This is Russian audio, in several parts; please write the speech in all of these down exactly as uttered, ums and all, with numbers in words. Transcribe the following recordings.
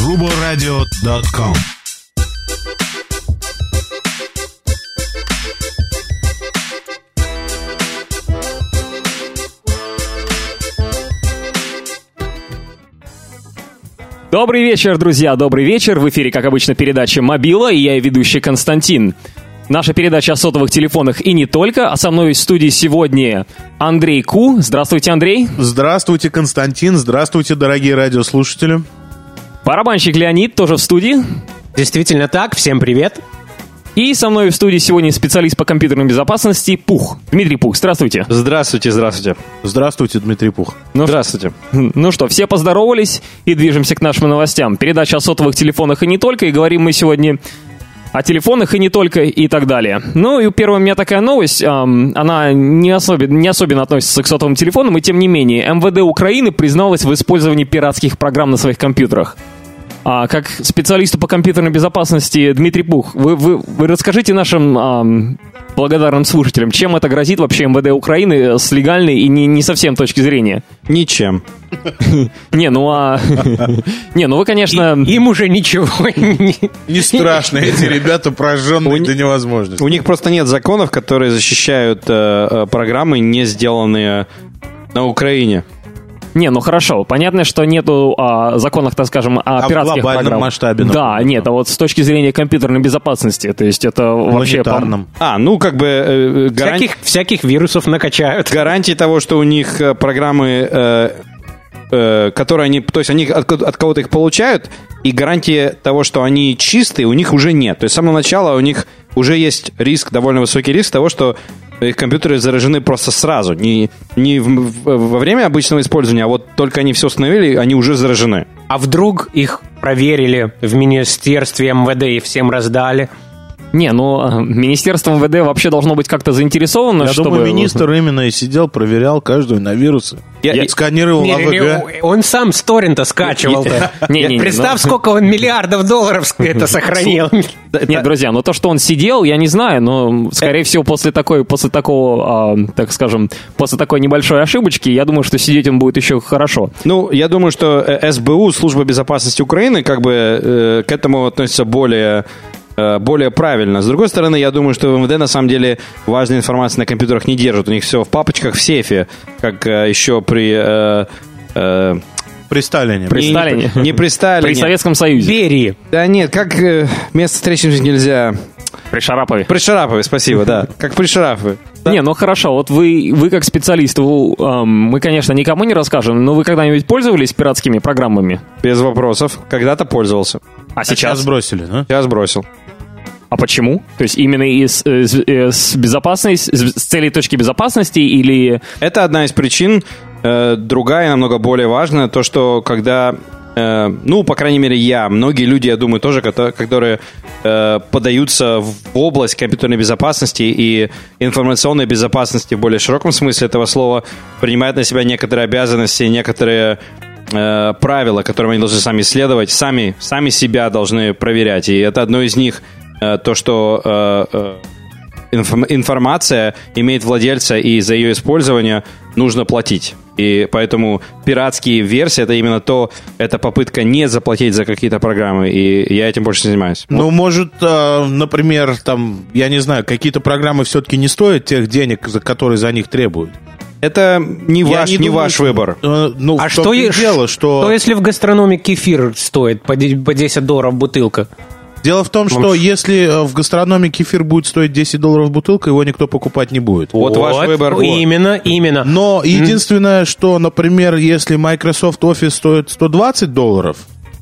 ruboradio точка ком. Добрый вечер, друзья, добрый вечер. В эфире, как обычно, передача «Мобила», и я, ведущий Константин. Наша передача о сотовых телефонах и не только, а со мной в студии сегодня Андрей Ку. Здравствуйте, Андрей. Здравствуйте, Константин. Здравствуйте, дорогие радиослушатели. Барабанщик Леонид тоже в студии. Действительно так, всем привет. И со мной в студии сегодня специалист по компьютерной безопасности Пух. Дмитрий Пух, здравствуйте. Здравствуйте, здравствуйте. Здравствуйте, Дмитрий Пух. Ну, здравствуйте. Ну что, все поздоровались и движемся к нашим новостям. Передача о сотовых телефонах и не только, и говорим мы сегодня о телефонах и не только, и так далее. Ну и первая у меня такая новость, эм, она не особенно, не особенно относится к сотовым телефонам, и тем не менее, эм вэ дэ Украины призналась в использовании пиратских программ на своих компьютерах. А, как специалисту по компьютерной безопасности Дмитрий Пух, вы, вы, вы расскажите нашим эм, благодарным слушателям, чем это грозит вообще эм вэ дэ Украины с легальной и не, не совсем точки зрения? Ничем. Не, ну а... Не, ну вы, конечно... Им уже ничего не страшно, эти ребята прожженные до невозможности. У них просто нет законов, которые защищают э, программы, не сделанные на Украине. Не, ну хорошо, понятно, что нету а, законов, так скажем, о а пиратских в глобальном программах. масштабе. Да, например, нет, а вот с точки зрения компьютерной безопасности, то есть это вообще... Планетарном. А, ну как бы... Э, гаранти... всяких, всяких вирусов накачают. Гарантии того, что у них э, программы... Э, э, которые они... То есть они от, от кого-то их получают, и гарантии того, что они чистые, у них уже нет. То есть с самого начала у них уже есть риск, довольно высокий риск того, что их компьютеры заражены просто сразу. Не, не в, в, во время обычного использования, а вот только они все установили, они уже заражены. А вдруг их проверили в министерстве эм вэ дэ и всем раздали? Не, ну, Министерство эм вэ дэ вообще должно быть как-то заинтересовано, Я чтобы... думаю, министр именно и сидел, проверял каждую на вирусы. Я, Я сканировал не, а вэ гэ. не, он сам с торрента скачивал-то. Не, не, не, Представь, ну... сколько он миллиардов долларов это сохранил. Нет, друзья, ну то, что он сидел, я не знаю, но, скорее всего, после такой, после такого, а, так скажем, после такой небольшой ошибочки, я думаю, что сидеть он будет еще хорошо. Ну, я думаю, что эс бэ у, Служба безопасности Украины, как бы э, к этому относится более... более правильно. С другой стороны, я думаю, что в эм вэ дэ на самом деле важной информации на компьютерах не держат. У них все в папочках в сейфе, как э, еще при... Э, э, При Сталине. При не, Сталине. Не, не при Сталине. При Советском Союзе. Берии. Да нет, как э, место встречи нельзя... При Шарапове. При Шарапове, спасибо, да. Как при Шарапове. Да? Не, ну хорошо, вот вы, вы как специалист, вы, эм, мы, конечно, никому не расскажем, но вы когда-нибудь пользовались пиратскими программами? Без вопросов. Когда-то пользовался. А А сейчас сейчас? сбросили, да? Сейчас бросил. А почему? То есть именно из, из, из безопасности, с целей точки безопасности или... Это одна из причин. Э, другая, намного более важная, то, что когда... Э, ну, по крайней мере, я, многие люди, я думаю, тоже, которые э, подаются в область компьютерной безопасности и информационной безопасности в более широком смысле этого слова, принимают на себя некоторые обязанности, некоторые... Э, правила, которым они должны сами исследовать, сами, сами себя должны проверять. И это одно из них, э, то, что э, э, инф- информация имеет владельца, и за ее использование нужно платить. И поэтому пиратские версии — это именно то, это попытка не заплатить за какие-то программы, и я этим больше занимаюсь. Ну, вот. Может, э, например, там, я не знаю, какие-то программы все-таки не стоят тех денег, за которые за них требуют. Это не Я ваш, не не думаю, ваш что- выбор. Э, ну, А в что, том-то и е- дело, что... что если в гастрономе кефир стоит по де- по десять долларов бутылка? Дело в том, что если э, в гастрономе кефир будет стоить десять долларов бутылка, его никто покупать не будет. Вот ваш выбор. Вот. Именно, именно. Но единственное, что, например, если Microsoft Office стоит сто двадцать долларов,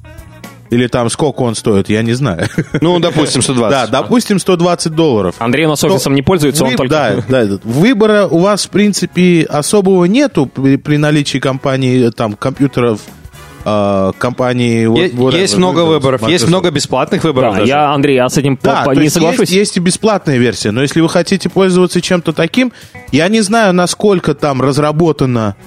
или там сколько он стоит, я не знаю. Ну, допустим, сто двадцать. Да, допустим, сто двадцать долларов. Андрей у нас офисом не пользуется, он Вы- только... Да, да, выбора у вас, в принципе, особого нету при, при наличии компании, там, компьютеров, э, компании... Е- вот- есть вот- много Windows, выборов, есть Microsoft. много бесплатных выборов. Да, даже. я, Андрей, я с этим Да, по- то не есть соглашусь. есть, есть и бесплатная версия, но если вы хотите пользоваться чем-то таким, я не знаю, насколько там разработано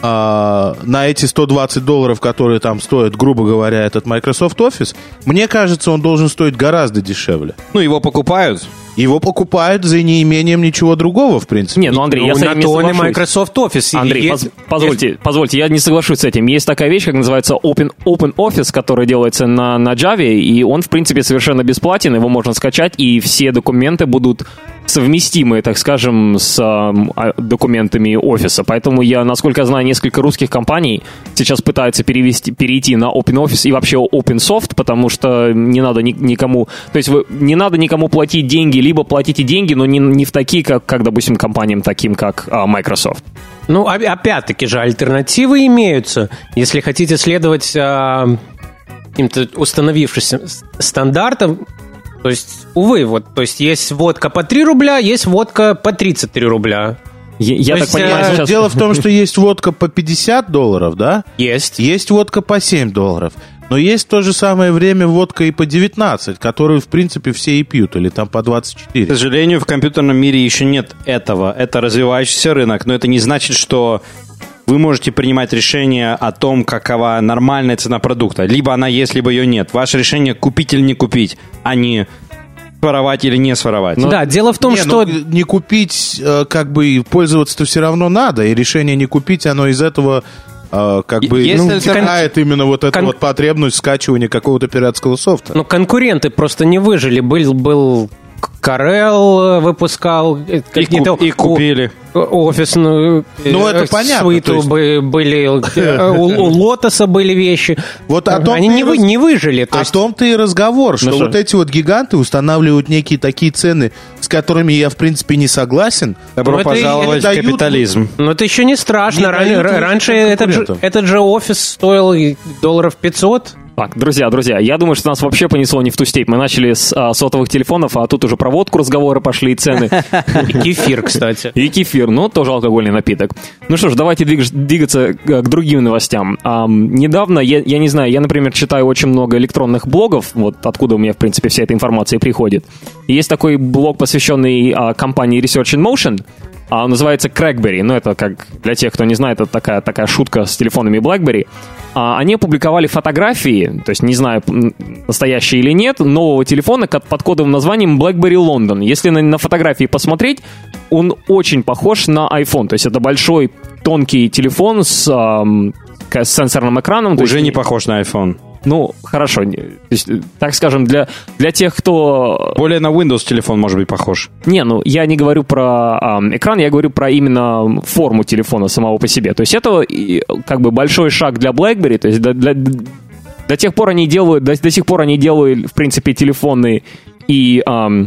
а, на эти сто двадцать долларов, которые там стоят, грубо говоря, этот Microsoft Office. Мне кажется, он должен стоить гораздо дешевле. Ну, его покупают. его покупают за неимением ничего другого, в принципе. Не, ну, Андрей, я Ну, с на этим не то он и соглашусь. Microsoft Office. Андрей, Есть- поз- позвольте, позвольте, я не соглашусь с этим. Есть такая вещь, как называется Open, Open Office, который делается на, на Java, и он, в принципе, совершенно бесплатен, его можно скачать, и все документы будут совместимы, так скажем, с эм, а, документами офиса. Поэтому я, насколько я знаю, несколько русских компаний сейчас пытаются перевести, перейти на OpenOffice и вообще OpenSoft, потому что не надо ни- никому... То есть вы, не надо никому платить деньги, либо платите деньги, но не, не в такие, как, как, допустим, компаниям таким, как а, Microsoft. Ну, а- опять-таки же, альтернативы имеются. Если хотите следовать а, каким-то установившимся с- стандартам, то есть, увы, вот, то есть есть водка по три рубля, есть водка по тридцать три рубля. Я, я То так есть, понимаю, э, сейчас... Дело в том, что есть водка по пятьдесят долларов, да? Есть. Есть водка по семь долларов. Но есть в то же самое время водка и по девятнадцать, которую, в принципе, все и пьют, или там по двадцать К четыре. сожалению, в компьютерном мире еще нет этого. Это развивающийся рынок, но это не значит, что вы можете принимать решение о том, какова нормальная цена продукта. Либо она есть, либо ее нет. Ваше решение купить или не купить, а не своровать или не своровать. Да, дело в том, Не, что... ну, не купить, э, как бы, пользоваться-то все равно надо, и решение не купить, оно из этого, э, как бы, Есть ну, альтерна- вытекает именно вот эту кон- вот потребность скачивания какого-то пиратского софта. Ну, конкуренты просто не выжили. Был, был Corel выпускал э, И, какие-то ку- и купили. о- офисную э, Ну, это понятно, суиту, то есть- бы- были э, у, у Лотоса были вещи. Вот о том Они ты не, и вы- раз- не выжили. То О есть, том-то и разговор, что Ну что? вот эти вот гиганты устанавливают некие такие цены, с которыми я, в принципе, не согласен. Добро Ну, это и- пожаловать это в дают- капитализм. но это еще не страшно. Не Ран- дают ра- раньше лучшим этот же, конкурентам. этот же офис стоил долларов пятьсот. Так, друзья, друзья, я думаю, что нас вообще понесло не в ту степь. Мы начали с а, сотовых телефонов, а тут уже про водку разговоры пошли и цены. И кефир, кстати. И кефир, ну, тоже алкогольный напиток. Ну что ж, давайте двиг- двигаться к к другим новостям. Ам, недавно, я, я не знаю, я, например, читаю очень много электронных блогов, вот откуда у меня, в принципе, вся эта информация приходит. И есть такой блог, посвященный а, компании Research in Motion, а, он называется Crackberry. Ну, это, как для тех, кто не знает, это такая, такая шутка с телефонами BlackBerry. А, они опубликовали фотографии, то есть не знаю, м, настоящие или нет, нового телефона ко- под кодовым названием BlackBerry London. Если на, на фотографии посмотреть, он очень похож на iPhone. То есть это большой тонкий телефон с, ам, к- с сенсорным экраном. то Уже есть- не похож на iPhone. Ну, хорошо. не- То есть, э, так скажем, для, для тех, кто... Более на Windows телефон может быть похож. Не, ну, я не говорю про ам, экран, я говорю про именно форму телефона самого по себе. То есть это и, как бы большой шаг для BlackBerry. То есть для, для- до тех пор они делают, до, до сих пор они делают, в принципе, телефоны и ам,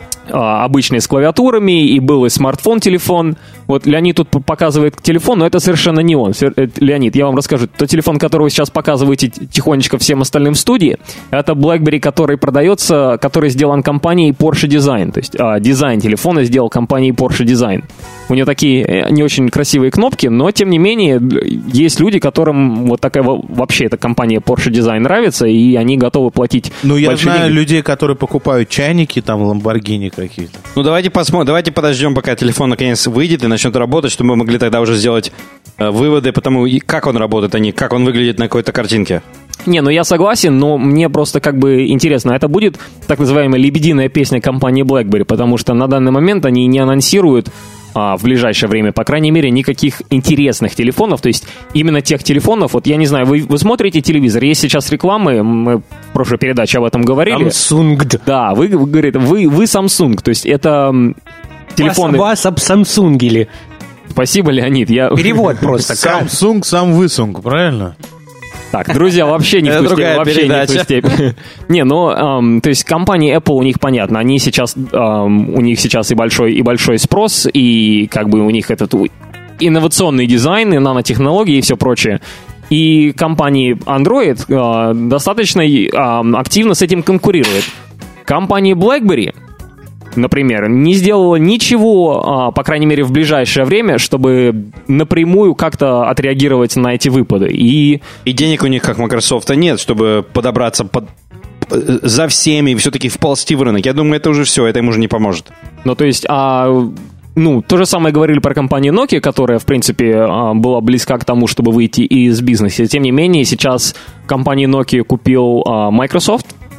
а, обычные с клавиатурами, и был и смартфон-телефон. Вот Леонид тут п- показывает телефон, но это совершенно не он. Свер- э, Леонид, я вам расскажу. Тот телефон, который вы сейчас показываете т- тихонечко всем остальным в студии, это BlackBerry, который продается, который сделан компанией Porsche Design. То есть а, дизайн телефона сделал компанией Porsche Design. У нее такие э, не очень красивые кнопки, но, тем не менее, д- есть люди, которым вот такая во- вообще эта компания Porsche Design нравится, и они готовы платить Ну, я большие знаю деньги. людей, которые покупают чайники, там, ламборгини какие-то. Ну, давайте посмотрим, давайте подождем, пока телефон наконец выйдет и начнет работать, чтобы мы могли тогда уже сделать э, выводы по тому, и как он работает, а не как он выглядит на какой-то картинке. Не, ну я согласен, но мне просто как бы интересно, это будет так называемая лебединая песня компании BlackBerry, потому что на данный момент они не анонсируют а, в ближайшее время, по крайней мере, никаких интересных телефонов, то есть именно тех телефонов, вот я не знаю, вы, вы смотрите телевизор, есть сейчас рекламы, мы в прошлой передаче об этом говорили. Samsung. Да, вы, вы говорите, вы, вы Samsung, то есть это м, телефоны... Вас, вас обсамсунгили. Спасибо, Леонид, я... Перевод просто. Samsung, сам высунг, правильно? Так, друзья, вообще не в Это ту степь, другая вообще не в ту передача. степь. Не, ну, эм, то есть компания Apple, у них понятно, они сейчас, эм, у них сейчас и большой, и большой спрос, и как бы у них этот у- инновационный дизайн, и нанотехнологии, и все прочее. И компания Android э, достаточно э, активно с этим конкурирует. Компания BlackBerry, например, не сделала ничего, а, по крайней мере, в ближайшее время, чтобы напрямую как-то отреагировать на эти выпады. И И денег у них, как Microsoft, нет, чтобы подобраться под, э, за всеми и все-таки вползти в рынок. Я думаю, это уже все, это им уже не поможет. Ну, то есть, а, ну, то же самое говорили про компанию Nokia, которая, в принципе, а, была близка к тому, чтобы выйти из бизнеса. Тем не менее, сейчас компания Nokia купил а, Microsoft,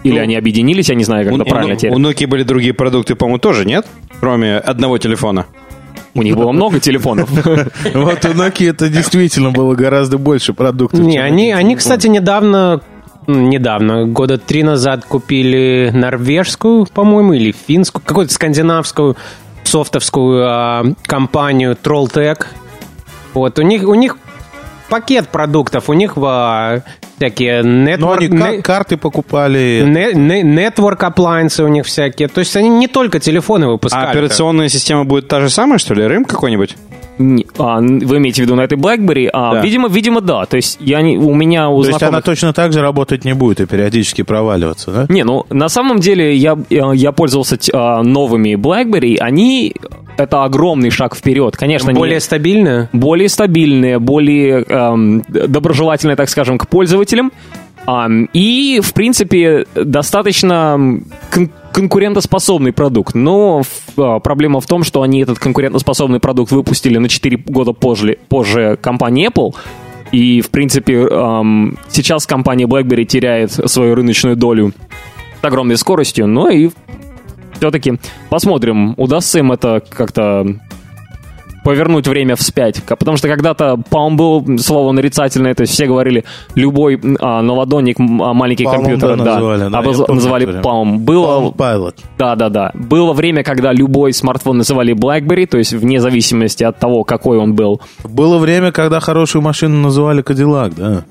Или Ну, они объединились, я не знаю, как У, это правильно у, теперь. у Nokia были другие продукты, по-моему, тоже, нет? Кроме одного телефона. У них было много телефонов. Вот у Nokia это действительно было гораздо больше продуктов. Не, чем они, один они, телефон. кстати, недавно, м, недавно, года три назад купили норвежскую, по-моему, или финскую, какую-то скандинавскую софтовскую а, компанию Trolltech. Вот, у них, у них пакет продуктов, у них а, всякие Но network, они не- ка- карты покупали. не- не- network appliances у них всякие. То есть они не только телефоны выпускали. А операционная система будет та же самая, что ли? РИМ какой-нибудь? Не- а, вы имеете в виду на этой BlackBerry? А, Да. Видимо, видимо, да. То есть я не, у меня у То есть знакомых... она точно так же работать не будет и периодически проваливаться, да? Не, ну на самом деле я, я я пользовался а, новыми BlackBerry, они это огромный шаг вперед, конечно, Более не- стабильно. более стабильные, более эм, доброжелательные, так скажем, к пользователям. Ам, и, в принципе, достаточно кон- конкурентоспособный продукт. Но ф- а, проблема в том, что они этот конкурентоспособный продукт выпустили на четыре года позже, позже компании Apple. И, в принципе, ам, сейчас компания BlackBerry теряет свою рыночную долю с огромной скоростью. Но и все-таки посмотрим, удастся им это как-то повернуть время вспять. К- Потому что когда-то, по-моему, было слово нарицательное, то есть все говорили, любой а, на ладоник м, а, маленький Palm, компьютер, да, да, называли, да, обоз- я помню называли это время. Palm. Было, Palm Pilot. да-да-да. Было время, когда любой смартфон называли BlackBerry, то есть вне зависимости от того, какой он был. Было время, когда хорошую машину называли Cadillac, да.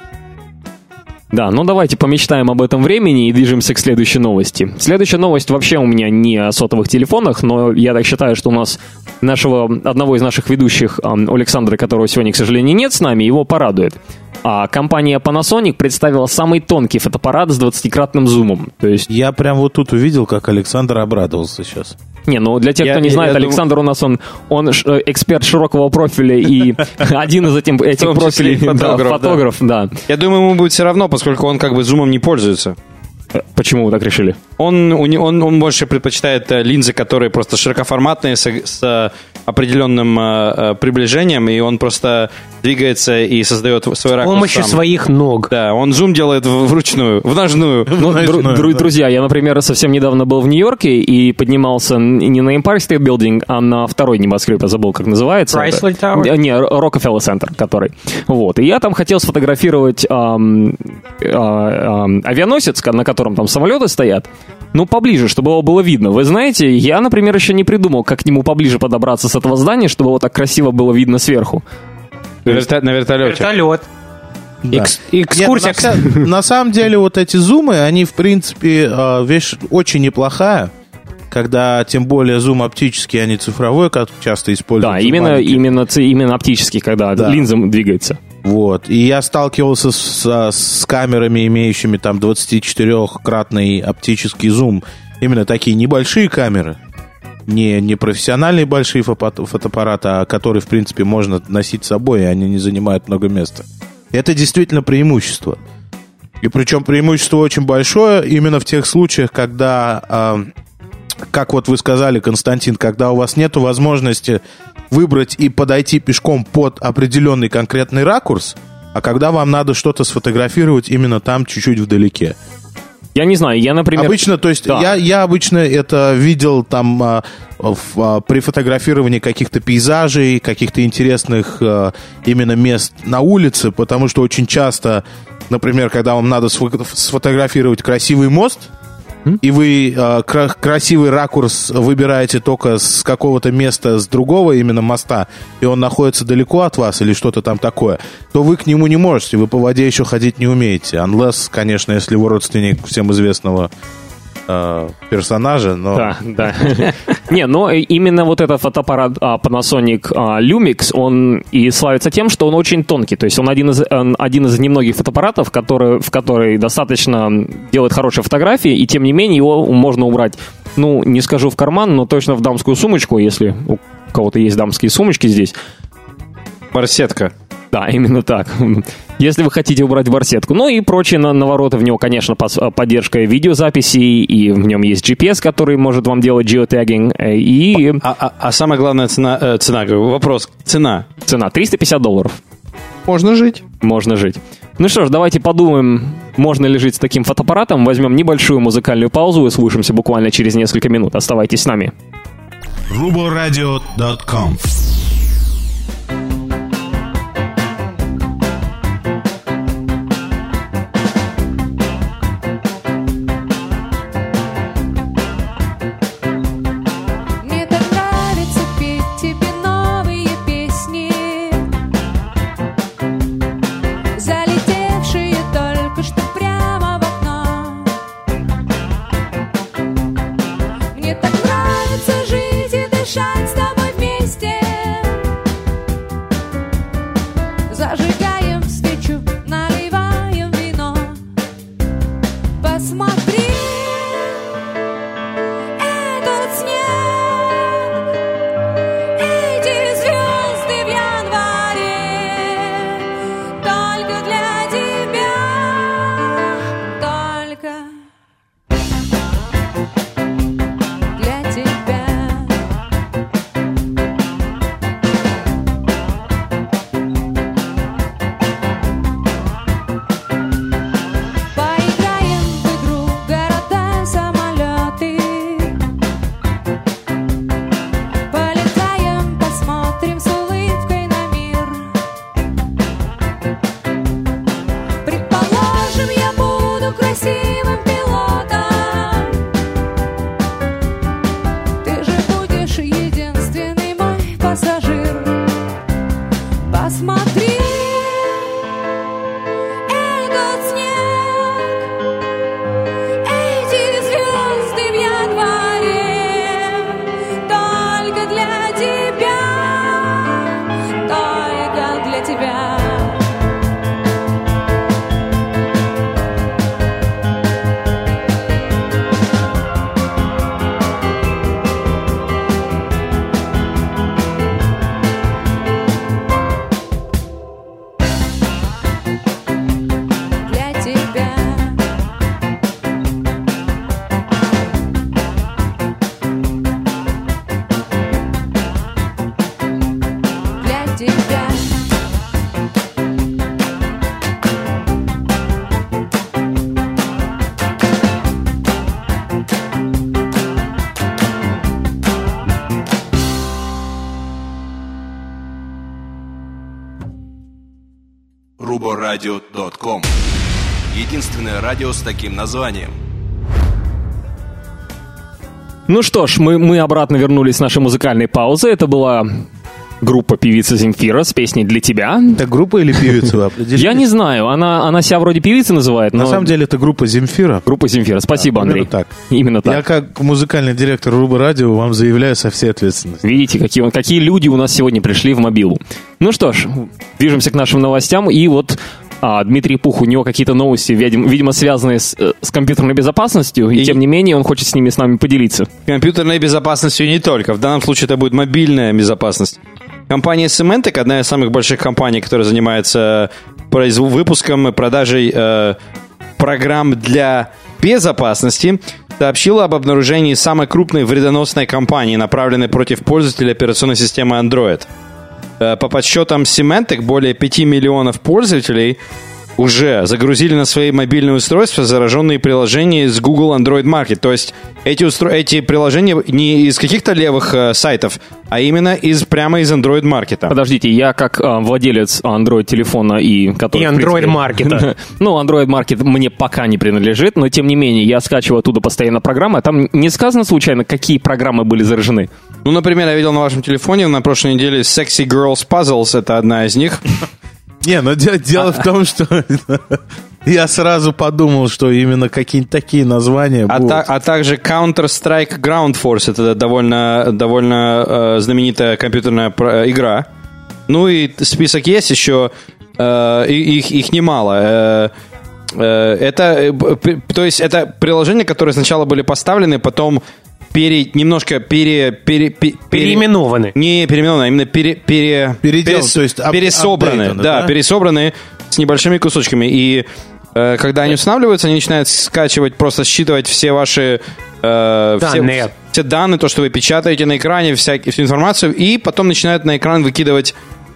Да, ну давайте помечтаем об этом времени и движемся к следующей новости. Следующая новость вообще у меня не о сотовых телефонах, но я так считаю, что у нас нашего, одного из наших ведущих, ам, Александра, которого сегодня, к сожалению, нет с нами, его порадует. А компания Panasonic представила самый тонкий фотоаппарат с двадцатикратным зумом. То есть, Я прям вот тут увидел, как Александр обрадовался сейчас. не, ну для тех, Я- кто не я- знает, я думаю- Александр у нас, он, он ш- э, эксперт широкого профиля и один из этим, этих том числе и профилей, да, фотограф, да. фотограф, да. Я думаю, ему будет все равно, поскольку он как бы зумом не пользуется. Почему вы так решили? Он, у не- он, он больше предпочитает э, линзы, которые просто широкоформатные, с, с э, определенным э, э, приближением, и он просто двигается и создает свой С ракурс помощью сам. своих ног. Да, он зум делает в- вручную, в ножную. Ну, Знаешь, дру- ну, дру- да. друзья, я, например, совсем недавно был в Нью-Йорке и поднимался н- не на Empire State Building, а на второй небоскреб, я забыл, как называется. Chrysler Это- Tower? Э, Не, Rockefeller Center, который. Вот. И я там хотел сфотографировать ам, а, ам, авианосец, на котором там самолеты стоят. Ну, поближе, чтобы его было видно. Вы знаете, я, например, еще не придумал, как к нему поближе подобраться с этого здания, чтобы его так красиво было видно сверху. На, верта- на вертолете. Вертолет. Да. Экс- экскурсия. Нет, на, вся- на самом деле вот эти зумы, они в принципе э, вещь очень неплохая, когда тем более зум оптический, а не цифровой, как часто используют. Да, именно, именно, ц- именно оптический, когда Да. линза двигается. Вот. И я сталкивался с, с камерами, имеющими там двадцатичетырёхкратный оптический зум. Именно такие небольшие камеры. Не, не профессиональные большие фото- фотоаппараты, а которые, в принципе, можно носить с собой, и они не занимают много места. Это действительно преимущество. И причем преимущество очень большое именно в тех случаях, когда, а, как вот вы сказали, Константин, когда у вас нет возможности выбрать и подойти пешком под определенный конкретный ракурс, а когда вам надо что-то сфотографировать именно там, чуть-чуть вдалеке. Я не знаю, я, например... Обычно, то есть, Да. я, я обычно это видел там а, в, а, при фотографировании каких-то пейзажей, каких-то интересных а, именно мест на улице, потому что очень часто, например, когда вам надо сфо- сфотографировать красивый мост, и вы а, кра- красивый ракурс выбираете только с какого-то места, с другого именно моста, и он находится далеко от вас или что-то там такое, то вы к нему не можете, вы по воде еще ходить не умеете. Unless, конечно, если вы родственник всем известного э, персонажа, но... Да, да. Не, но именно вот этот фотоаппарат а, Panasonic а, Lumix, он и славится тем, что он очень тонкий. То есть он один из, он один из немногих фотоаппаратов, который, в который достаточно делает хорошие фотографии, и тем не менее его можно убрать, ну, не скажу в карман, но точно в дамскую сумочку, если у кого-то есть дамские сумочки здесь. Барсетка. Да, именно так. Если вы хотите убрать барсетку. Ну и прочие на- навороты в него, конечно, пос- поддержка видеозаписи, и в нем есть джи пи эс, который может вам делать geotagging, э, и А, а- а самая главная цена, э, цена, говорю, вопрос, цена. цена триста пятьдесят долларов. Можно жить. Можно жить. Ну что ж, давайте подумаем, можно ли жить с таким фотоаппаратом. Возьмем небольшую музыкальную паузу и слушаемся буквально через несколько минут. Оставайтесь с нами. рубо-радио точка ком. рубо-радио точка ком. Единственное радио с таким названием. Ну что ж, мы, мы обратно вернулись с нашей музыкальной паузы. Это была группа певица Земфира с песней «Для тебя». Это группа или певица, вы определились? Я не знаю, она, она себя вроде певицы называет, но... На самом деле это группа Земфира. Группа Земфира, спасибо, Да, Андрей. именно так. Именно так. Я как музыкальный директор Рубо Радио вам заявляю со всей ответственностью. Видите, какие, какие люди у нас сегодня пришли в мобилу. Ну что ж, движемся к нашим новостям, и вот... А, Дмитрий Пух, у него какие-то новости, видимо, видимо связанные с, с компьютерной безопасностью, и, и тем не менее он хочет с ними с нами поделиться. Компьютерной безопасностью не только. В данном случае это будет мобильная безопасность. Компания Symantec, одна из самых больших компаний, которая занимается произв... выпуском и продажей э, программ для безопасности, сообщила об обнаружении самой крупной вредоносной кампании, направленной против пользователей операционной системы Android. По подсчетам Symantec, более пяти миллионов пользователей уже загрузили на свои мобильные устройства зараженные приложения из Google Android Market. То есть эти, устро... эти приложения не из каких-то левых э, сайтов, а именно из, прямо из Android Market. Подождите, я как э, владелец Android телефона и... Который, и Android Market. Ну, Android Market мне пока не принадлежит, но тем не менее я скачиваю оттуда постоянно программы. А там не сказано случайно, какие программы были заражены? Ну, например, я видел на вашем телефоне на прошлой неделе Sexy Girls Puzzles, это одна из них. Не, но де- дело в том, что я сразу подумал, что именно какие-нибудь такие названия а, будут. та- а также Counter-Strike Ground Force, это довольно, довольно э, знаменитая компьютерная про- игра. Ну и список есть еще, э, их, их немало. Э, э, это, э, то есть это приложения, которые сначала были поставлены, потом пере, немножко пере, пере, пере, переименованы. Не переименованы, а именно пере, пере, Передел, перес, то есть ап- пересобраны. апдейтаны, Да, да? пересобраны с небольшими кусочками. И э, когда они устанавливаются, они начинают скачивать, просто считывать все ваши э, данные. Все, все данные, то, что вы печатаете на экране, всякие, всю информацию, и потом начинают на экран выкидывать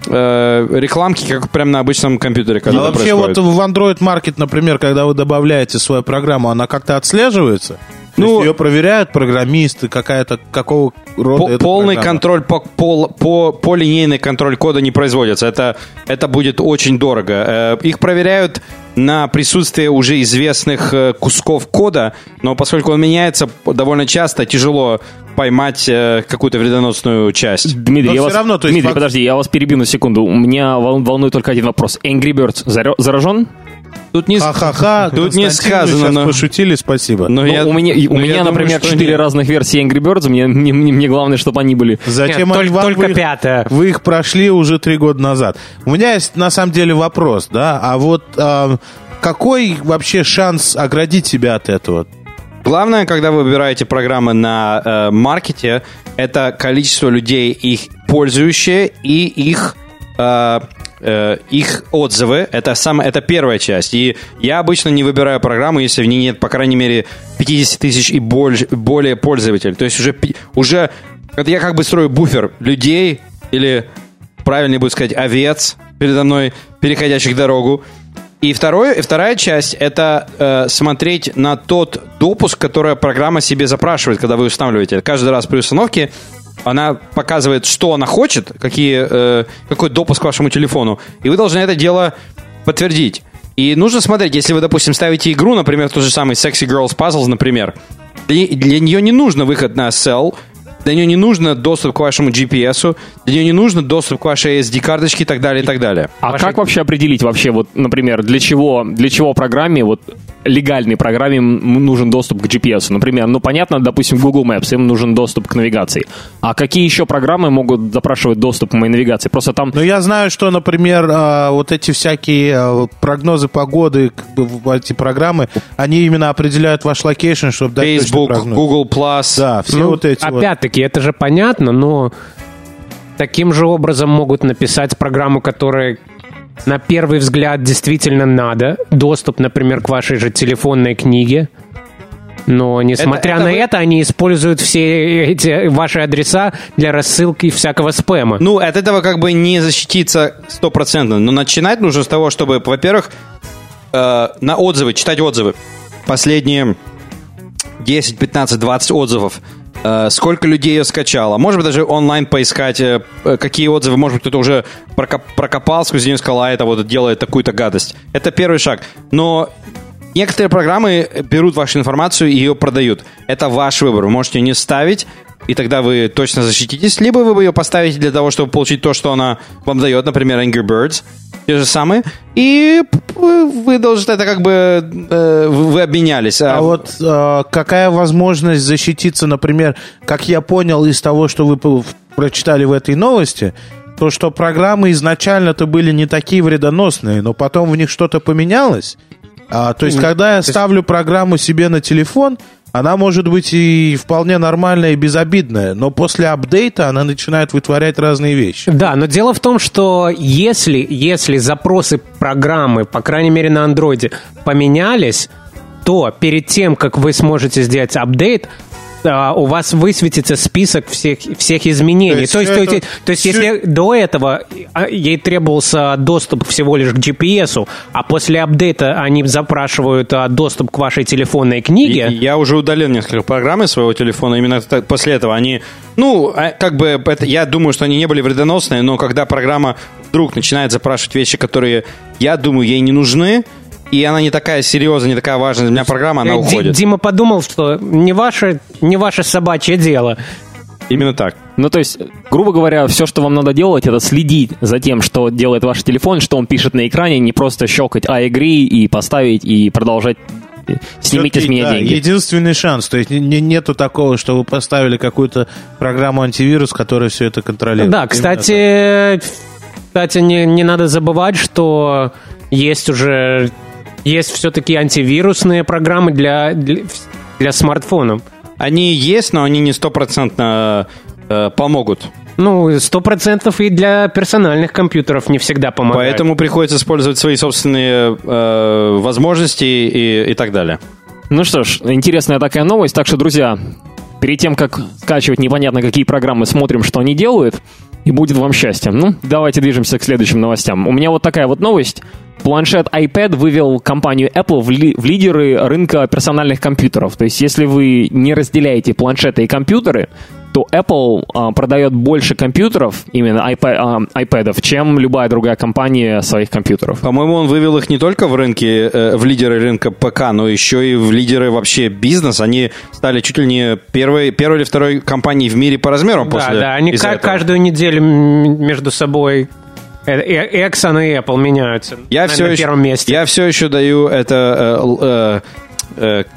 э, рекламки, как прям на обычном компьютере. А вообще происходит. вот в Android Market, например, когда вы добавляете свою программу, она как-то отслеживается? Ну, То есть ее проверяют программисты, какая-то, какого рода По- эта полный программа? контроль по, по, по, по линейный контроль кода не производится. Это, это будет очень дорого. Э, Их проверяют на присутствие уже известных э, кусков кода, но поскольку он меняется довольно часто, тяжело поймать э, какую-то вредоносную часть. Дмитрий, Но я все вас, равно, то есть Дмитрий факт- подожди, я вас перебью на секунду. У меня вол- волнует только один вопрос. Angry Birds заро- заражен? Тут не, Ха-ха-ха, тут не Константин, вы сказано, сейчас но... пошутили, спасибо. но Ну, я- у меня, у но меня я думаю, например, что четыре нет. разных версии Angry Birds. Мне, мне, мне, мне главное, чтобы они были. Зачем Нет, они только- вам? только Вы их- пятая. Вы их прошли уже три года назад. У меня есть, на самом деле, вопрос, да, а вот а, какой вообще шанс оградить себя от этого? Главное, когда вы выбираете программы на э, маркете, это количество людей, их пользующие, и их, э, э, их отзывы. Это, самое, это первая часть. И я обычно не выбираю программу, если в ней нет, по крайней мере, пятьдесят тысяч и больше, более пользователей. То есть уже, пи- уже это я как бы строю буфер людей, или правильнее будет сказать овец передо мной, переходящих дорогу. И второе, вторая часть — это э, смотреть на тот допуск, который программа себе запрашивает, когда вы устанавливаете. Каждый раз при установке она показывает, что она хочет, какие, э, какой допуск к вашему телефону, и вы должны это дело подтвердить. И нужно смотреть, если вы, допустим, ставите игру, например, тот же самый Sexy Girls Puzzles, например, для, для нее не нужно выход на эс эл, для нее не нужно доступ к вашему джи пи эс, для нее не нужно доступ к вашей эс ди-карточке и так далее, и так далее. А Ваши- как вообще определить вообще, вот, например, для чего, для чего программе, вот, легальной программе м- нужен доступ к джи пи эс? Например, ну, понятно, допустим, Google Maps, им нужен доступ к навигации. А какие еще программы могут запрашивать доступ к моей навигации? Просто там... Ну, я знаю, что, например, а, вот эти всякие а, прогнозы погоды, как бы, в- эти программы, они именно определяют ваш локейшн, чтобы дать точный Facebook, прогноз. Google Plus. Да, все Ну, вот эти вот. опять-таки, это же понятно, но таким же образом могут написать программу, которая на первый взгляд действительно надо. Доступ, например, к вашей же телефонной книге. Но, несмотря Это- это на вы- это, они используют все эти ваши адреса для рассылки всякого спэма. Ну, от этого как бы не защититься стопроцентно. Но начинать нужно с того, чтобы, во-первых, э, на отзывы, читать отзывы. Последние десять, пятнадцать, двадцать отзывов. Э, сколько людей ее скачало. Может быть, даже онлайн поискать, э, э, какие отзывы, может быть, кто-то уже прокоп- прокопал сквозь нее и сказал, а это вот делает такую-то гадость. Это первый шаг. Но некоторые программы берут вашу информацию и ее продают. Это ваш выбор. Вы можете ее не ставить, и тогда вы точно защититесь. Либо вы ее поставите для того, чтобы получить то, что она вам дает, например, Angry Birds, те же самые, и вы вы должны, это как бы э, вы обменялись. А вот э, какая возможность защититься, например, как я понял из того, что вы по- прочитали в этой новости, то, что программы изначально-то были не такие вредоносные, но потом в них что-то поменялось. А, то есть, когда я ставлю программу себе на телефон, она может быть и вполне нормальная и безобидная, но после апдейта она начинает вытворять разные вещи. Да, но дело в том, что если, если запросы программы, по крайней мере на андроиде, поменялись, то перед тем, как вы сможете сделать апдейт, а, у вас высветится список всех, всех изменений. То есть То есть, то всё есть, это- то есть всё- если до этого а, ей требовался доступ всего лишь к джи пи эс, а после апдейта они запрашивают а, доступ к вашей телефонной книге, И- Я уже удалил несколько программ из своего телефона. Именно так- после этого они... Ну, а, как бы, это, я думаю, что они не были вредоносные, но когда программа вдруг начинает запрашивать вещи, которые, я думаю, ей не нужны, и она не такая серьезная, не такая важная для меня программа, она э, Ди- уходит. Дима подумал, что не ваше, не ваше собачье дело. Именно так. Ну, то есть, грубо говоря, все, что вам надо делать, это следить за тем, что делает ваш телефон, что он пишет на экране, не просто щелкать «I agree» и поставить, и продолжать «снимите с Всё-таки, меня да, деньги». единственный шанс. То есть не- не- нету такого, что вы поставили какую-то программу антивирус, которая все это контролирует. Да, Именно кстати, кстати, не, не надо забывать, что есть уже есть все-таки антивирусные программы для, для, для смартфонов. Они есть, но они не стопроцентно э, помогут. Ну, сто процентов и для персональных компьютеров не всегда помогают. Поэтому приходится использовать свои собственные э, возможности и, и так далее. Ну что ж, интересная такая новость. Так что, друзья, перед тем, как скачивать непонятно какие программы, смотрим, что они делают. И будет вам счастье. Ну, давайте движемся к следующим новостям. У меня вот такая вот новость. Планшет iPad вывел компанию Apple в, ли, в лидеры рынка персональных компьютеров. То есть, если вы не разделяете планшеты и компьютеры, то Apple а, продает больше компьютеров, именно iPad, а, iPad'ов, чем любая другая компания своих компьютеров. По-моему, он вывел их не только в рынке, э, в лидеры рынка ПК, но еще и в лидеры вообще бизнеса. Они стали чуть ли не первой, первой или второй компанией в мире по размерам да, после. Да, они из-за как этого. Каждую неделю между собой Exxon и Apple меняются. Я на, все на еще, первом месте. Я все еще даю это, э, э, э,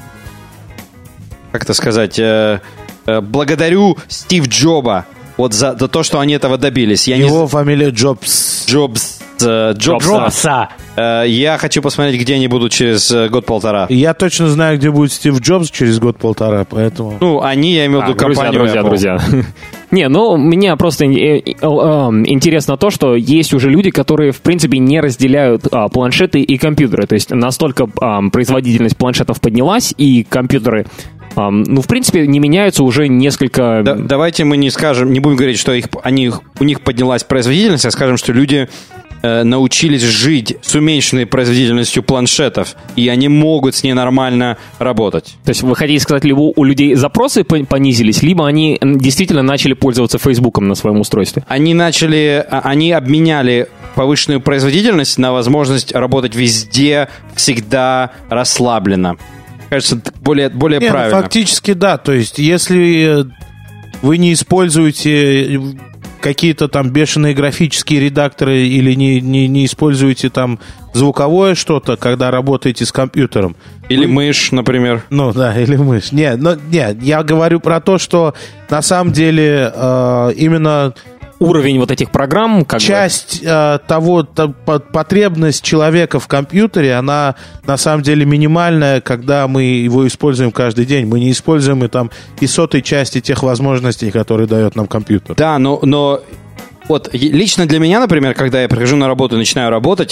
как это сказать, э, э, благодарю Стив Джоба вот за, за то, что они этого добились. Я Его не... фамилия Джобс. Джобс. Э, Джобса. Джобса. Э, я хочу посмотреть, где они будут через э, год-полтора. Я точно знаю, где будет Стив Джобс через год-полтора, поэтому... Ну, они, я имею в виду А, друзья, компанию друзья, Apple. друзья. Не, ну, мне просто э, э, э, интересно то, что есть уже люди, которые, в принципе, не разделяют а, планшеты и компьютеры. То есть настолько а, производительность планшетов поднялась, и компьютеры, а, ну, в принципе, не меняются уже несколько... Да, давайте мы не скажем, не будем говорить, что их, они, у них поднялась производительность, а скажем, что люди э, научились жить с уменьшенной производительностью планшетов, и они могут с ней нормально работать. То есть вы хотите сказать, либо у людей запросы понизились, либо они действительно начали пользоваться Фейсбуком на своем устройстве? Они начали, они обменяли повышенную производительность на возможность работать везде, всегда расслабленно. Кажется, более, более Не, правильно. ну, фактически да. То есть, если вы не используете какие-то там бешеные графические редакторы или не, не, не используете там звуковое что-то, когда работаете с компьютером. Или вы... мышь, например. Ну да, или мышь. Не, но, не, я говорю про то, что на самом деле э, именно... Уровень вот этих программ, как часть э, того, та, потребность человека в компьютере, она на самом деле минимальная, когда мы его используем каждый день. Мы не используем и там и сотой части тех возможностей, которые дает нам компьютер. Да, но, но вот лично для меня, например, когда я прихожу на работу и начинаю работать,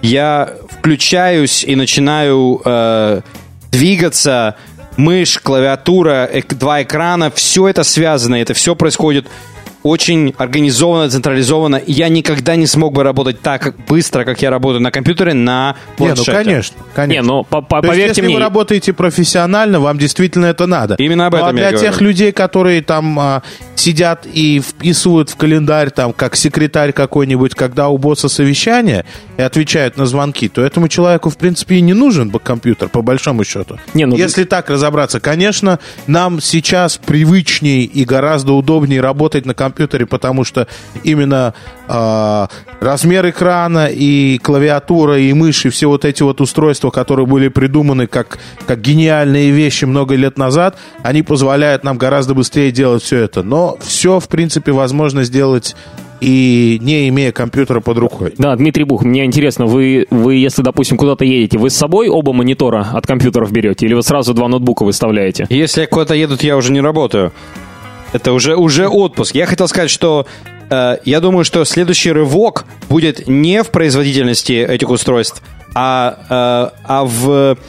я включаюсь и начинаю э, двигаться, мышь, клавиатура, эк, два экрана, все это связано, это все происходит очень организованно, централизованно. Я никогда не смог бы работать так быстро, как я работаю на компьютере, на планшете. Не, ну конечно, конечно. Не, ну по, по, То есть, поверьте если мне... вы работаете профессионально, вам действительно это надо. Именно об этом ну, а я для говорю. тех людей, которые там а, сидят и вписывают в календарь, там, как секретарь какой-нибудь, когда у босса совещание, и отвечают на звонки, то этому человеку, в принципе, и не нужен бы компьютер, по большому счету. Не, ну, если так разобраться, конечно, нам сейчас привычнее и гораздо удобнее работать на компьютере, потому что именно э, размер экрана и клавиатура, и мышь, и все вот эти вот устройства, которые были придуманы как, как гениальные вещи много лет назад, они позволяют нам гораздо быстрее делать все это. Но все, в принципе, возможно сделать и не имея компьютера под рукой. Да, Дмитрий Бух, мне интересно, вы, вы, если, допустим, куда-то едете, вы с собой оба монитора от компьютеров берете, или вы сразу два ноутбука выставляете? Если я куда-то еду, я уже не работаю. Это уже, уже отпуск. Я хотел сказать, что э, я думаю, что следующий рывок будет не в производительности этих устройств, а, э, а в,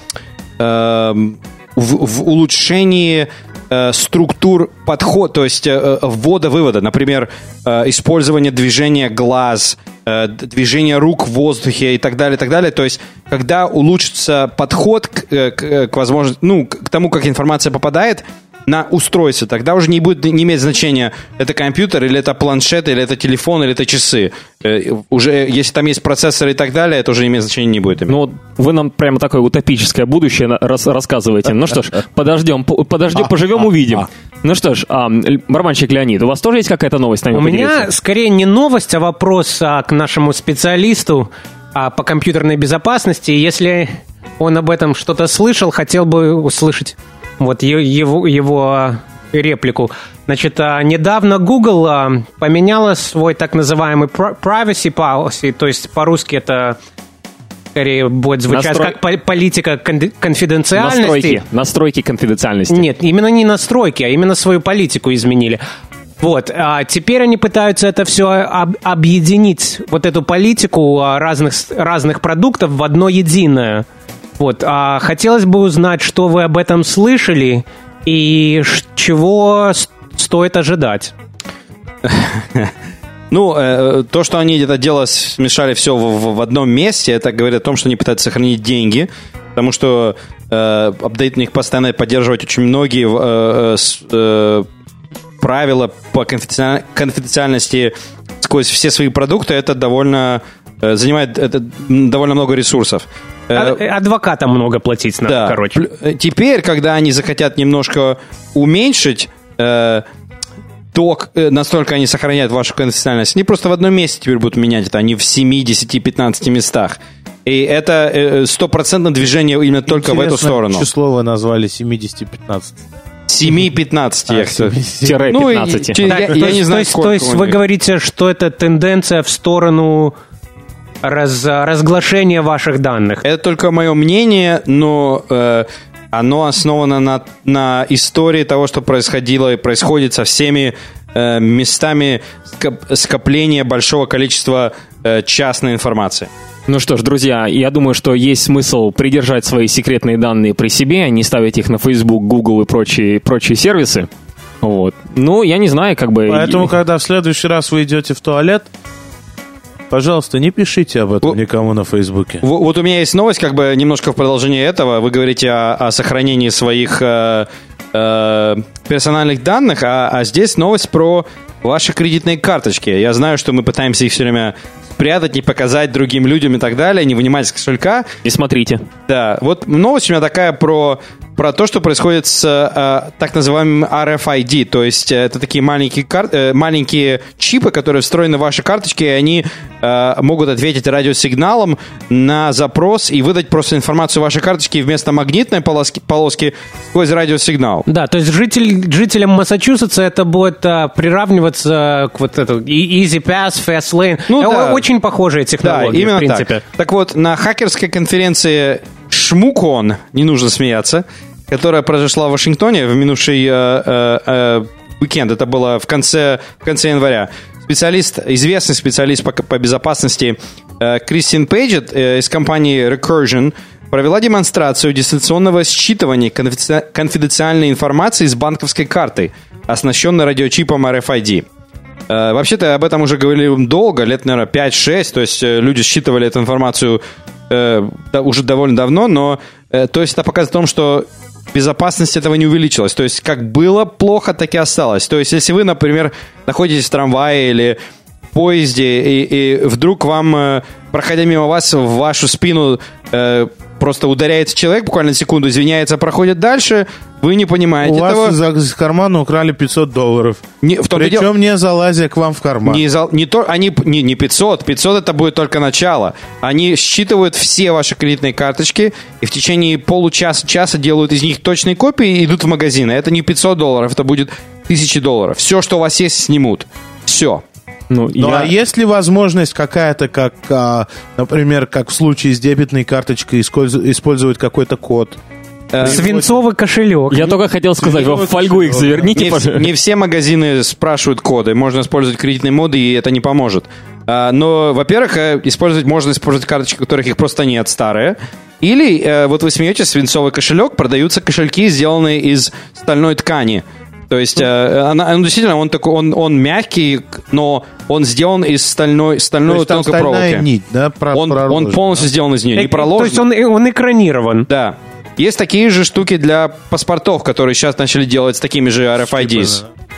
э, в, в улучшении э, структур подхода, то есть э, ввода-вывода. Например, э, использование движения глаз, э, движение рук в воздухе и так далее, и так далее. То есть, когда улучшится подход к, к, к возможности, ну, к тому, как информация попадает на устройство, тогда уже не будет не иметь значения, это компьютер, или это планшет, или это телефон, или это часы. Э, уже, если там есть процессор и так далее, это уже имеет значения не будет иметь. Ну, вы нам прямо такое утопическое будущее рас, рассказываете. Ну что ж, подождем, подождем, поживем, увидим. Ну что ж, а, барабанщик Леонид, у вас тоже есть какая-то новость с нами У поделиться? меня скорее не новость, а вопрос а, к нашему специалисту а, по компьютерной безопасности. Если он об этом что-то слышал, хотел бы услышать вот его, его реплику. Значит, недавно Google поменяла свой так называемый privacy policy, то есть по-русски это скорее будет звучать Настрой... как политика конфиденциальности. Настройки, настройки конфиденциальности. Нет, именно не настройки, а именно свою политику изменили. Вот, а теперь они пытаются это все об, объединить, вот эту политику разных, разных продуктов в одно единое. Вот, а хотелось бы узнать, что вы об этом слышали и чего стоит ожидать. Ну, э, то, что они это дело смешали все в, в одном месте, это говорит о том, что они пытаются сохранить деньги, потому что э, апдейт у них постоянно поддерживать очень многие э, э, правила по конфиденциаль... конфиденциальности сквозь все свои продукты. Это довольно э, занимает это довольно много ресурсов. А, адвокатам много платить надо, да. короче. Теперь, когда они захотят немножко уменьшить э, то, настолько они сохраняют вашу конфиденциальность, они просто в одном месте теперь будут менять это, а не в семь, десять, пятнадцать местах. И это стопроцентное движение именно только в эту сторону. Число вы назвали семьдесят-пятнадцать. семь-пятнадцать, я хочу. Ну, пятнадцать. Я, я не знаю, то есть вы говорите, что это тенденция в сторону раз, разглашения ваших данных? Это только мое мнение, но э, оно основано на, на истории того, что происходило и происходит со всеми э, местами скоп- скопления большого количества э, частной информации. Ну что ж, друзья, я думаю, что есть смысл придержать свои секретные данные при себе, а не ставить их на Facebook, Google и прочие, прочие сервисы. Вот. Ну, я не знаю, как бы... Поэтому, когда в следующий раз вы идете в туалет, пожалуйста, не пишите об этом вот, никому на Фейсбуке. Вот, вот у меня есть новость, как бы немножко в продолжение этого. Вы говорите о, о сохранении своих э, э, персональных данных, а, а здесь новость про ваши кредитные карточки. Я знаю, что мы пытаемся их все время спрятать, не показать другим людям и так далее, не вынимать из кошелька. Не смотрите. Да, вот новость у меня такая про, про то, что происходит с э, так называемым ар эф ай ди, то есть э, это такие маленькие, кар- э, маленькие чипы, которые встроены в ваши карточки, и они э, могут ответить радиосигналом на запрос и выдать просто информацию вашей карточки вместо магнитной полоски, полоски сквозь радиосигнал. Да, то есть житель, жителям Массачусетса это будет а, приравниваться к вот этому Easy Pass, Fast Lane. Ну, да. Очень похожие технологии, да, именно в принципе. Так. Так вот, на хакерской конференции Шмукон, не нужно смеяться, которая произошла в Вашингтоне в минувший э, э, э, уикенд, это было в конце, в конце января, специалист, известный специалист по, по безопасности э, Кристин Пейджет э, из компании Recursion провела демонстрацию дистанционного считывания конфиденци... конфиденциальной информации с банковской картой, оснащенной радиочипом ар эф ай ди. Э, вообще-то об этом уже говорили долго, лет, наверное, пять-шесть, то есть э, люди считывали эту информацию э, да, уже довольно давно, но э, то есть это показывает о том, что безопасность этого не увеличилась. То есть как было плохо, так и осталось. То есть если вы, например, находитесь в трамвае или в поезде, и, и вдруг вам, э, проходя мимо вас, в вашу спину э, просто ударяется человек, буквально секунду, извиняется, проходит дальше, вы не понимаете У этого. вас из, из кармана украли пятьсот долларов. Не, в том Причем дело, не залазя к вам в карман. Не, за, не, то, они, не, не пятьсот. пятьсот это будет только начало. Они считывают все ваши кредитные карточки и в течение получаса-часа делают из них точные копии и идут в магазин. Это не пятьсот долларов, это будет тысяча долларов. Все, что у вас есть, снимут. Все. Ну, ну я... а есть ли возможность какая-то, как, а, например, как в случае с дебетной карточкой, использовать какой-то код? Свинцовый кошелек. Я только хотел сказать, в фольгу их заверните, не, пожалуйста. Не все магазины спрашивают коды. Можно использовать кредитные моды, и это не поможет. Но, во-первых, использовать можно использовать карточки, у которых их просто нет, старые. Или, вот вы смеетесь, свинцовый кошелек, продаются кошельки, сделанные из стальной ткани. То есть, она, ну, действительно, он такой, он, он мягкий, но он сделан из стальной, стальной тонкой проволоки. Нить, да, про, он, он полностью да? сделан из нее, не проложен. То есть он, он экранирован. Да. Есть такие же штуки для паспортов, которые сейчас начали делать с такими же ар эф ай ди.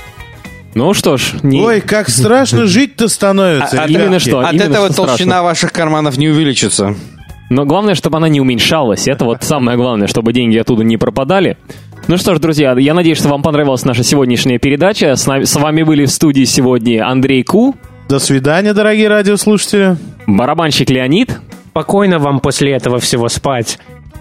Ну что ж. Не... Ой, как страшно жить-то становится. А, именно что? От именно этого что толщина страшно. ваших карманов не увеличится. Но главное, чтобы она не уменьшалась. Это вот самое главное, чтобы деньги оттуда не пропадали. Ну что ж, друзья, я надеюсь, что вам понравилась наша сегодняшняя передача. С, нами, с вами были в студии сегодня Андрей Ку. До свидания, дорогие радиослушатели. Барабанщик Леонид. Спокойно вам после этого всего спать.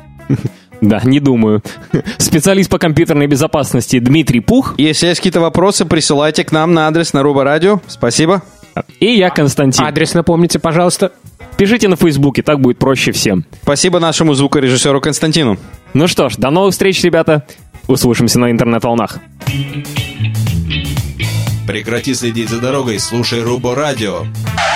Да, не думаю. Специалист по компьютерной безопасности Дмитрий Пух. Если есть какие-то вопросы, присылайте к нам на адрес на Руба Радио. Спасибо. И я Константин. Адрес напомните, пожалуйста. Пишите на Фейсбуке, так будет проще всем. Спасибо нашему звукорежиссеру Константину. Ну что ж, до новых встреч, ребята. Услышимся на интернет-волнах. Прекрати следить за дорогой, слушай Рубо Радио.